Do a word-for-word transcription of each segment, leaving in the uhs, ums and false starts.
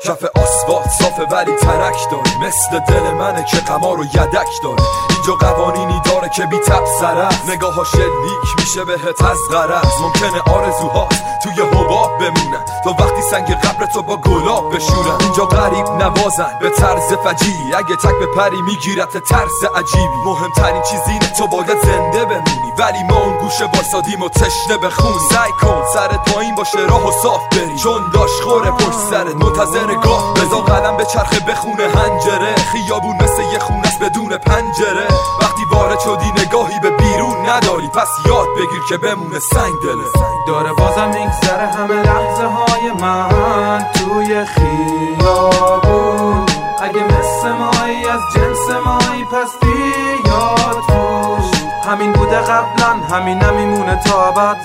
کف آسفالت صافه ولی ترک داره، مثل دل منه که قمار و یدک داره. اینجا قوانینی داره که بی تب سر است، نگاه ها شلیک میشه بهت از غرض. ممکنه آرزوهات توی حباب بمونن تا وقتی سنگ قبرتو با گلاب بشورن. اینجا غریب نوازن به طرز فجیعی، اگه تک به پری میگیرت ترس عجیبی. مهمترین چیز اینه تو باید زنده بمونی، ولی ما اون گوشه واسادیم و تشنه بخونی. سعی کن سرت پایین باشه راه و صاف بری، چون داش خوره پشت سرت منتظر گاه. بذار قلم به چرخه بخونه هنجره، خیابون مثل یه خونست بدون پنجره. وقتی وارد شدی نگاهی به بیرون نداری، پس یاد بگیر که بمونه سنگ دله. داره بازم میگذره همه لحظه های من توی خیابون. اگه مثل مایی از جنس مایی پس بیاد توش. همین بوده قبلا همین نمیمونه تا ابد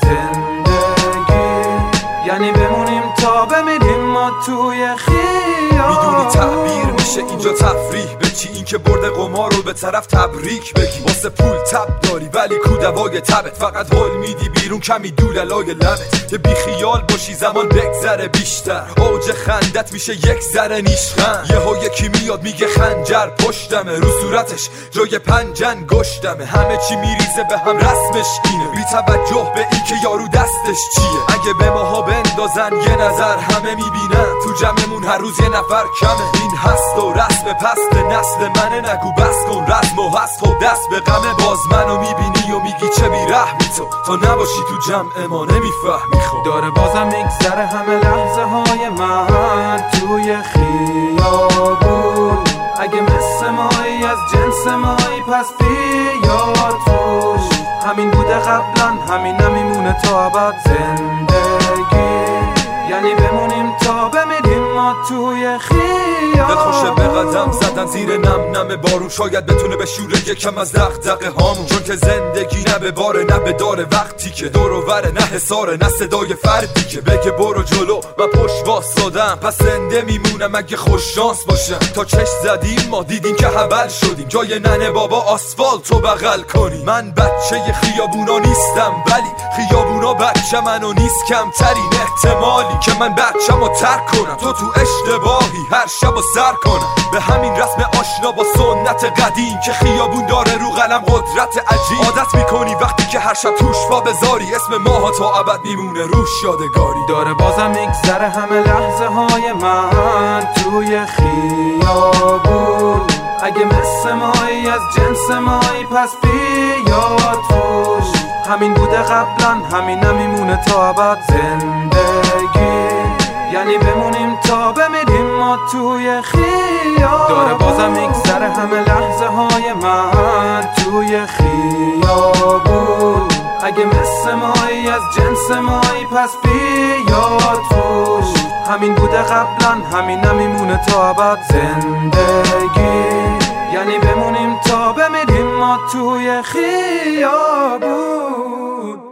زندگی، یعنی بمونیم تا بمیریم ما توی خیابون. میدونی تعبیر میشه اینجا تفریح به چی؟ این که برده قمار رو به طرف تبریک بگی. واسه پول تب داری ولی کودوای تبت، فقط حل میدی بیرون کمی دوللای لبت. که بی خیال باشی زمان بگذره بیشتر، اوج خندت میشه یک ذره نیشخند. یهو یکی میاد میگه خنجر پشتمه، رو صورتش جای پنجن گشتمه. همه چی میریزه به هم رسمش اینه، بی توجه به این که یارو دستش چیه. اگه به ماها بندازن یه نظر همه میبینن، تو جمعمون هر روز یه نفر کمه. این هست و رسم پست نسل منه، نگو بس کن رسم و هست و دست به غمه. باز منو میبینی و میگی چه بیرحمی تو، تا نباشی تو جمع ما نمیفهمی. خب داره بازم میگذره همه لحظه های من توی خیابون. اگه مثل مایی از جنس مایی پس بیاد توش. همین بوده قبلا همین نمیمونه تا ابد زندگی، یعنی بمونیم تا بمیریم ما توی خیابون. دلخوشه به قدم زدن زیر نم نم بارون، شاید بتونه بشوره یکم از دغدغه هامون. چون که زندگی نه به باره نه به داره، وقتی که دور و وره نه حساره نه صدای فردی که بگه برو جلو و پشت واسادم. پس زنده میمونم اگه خوش شانس باشم. تا چشم زدیم ما دیدیم که حبل شدیم، جای ننه بابا آسفالت رو بغل کنیم. من بچه خیابونا نیستم ولی خیابونا بچه منو نیست. کمترین احتمالی که من بچه‌مو ترک کنم، تو تو اشتباهی هر شب و سر کنم. به همین رسم آشنا با سنت قدیم که خیابون داره رو قلم قدرت عجیب. عادت میکنی وقتی که هر شب توش پا بذاری، اسم ماها تا ابد میمونه روش یادگاری. داره بازم میگذره همه لحظه های من توی خیابون. اگه مثل مایی از جنس مایی پس بیاد توش. همین بوده قبلا همین نمیمونه تا ابد زندگی، یعنی بمونیم تا بمیریم ما توی خیابون. داره بازم میگذره همه لحظه های من توی خیابون. اگه مثل مایی از جنس مایی پس بیاد توش. همین بوده قبلا همین نمیمونه تا ابد زندگی، یعنی بمونیم تا بمیریم ما توی خیابون.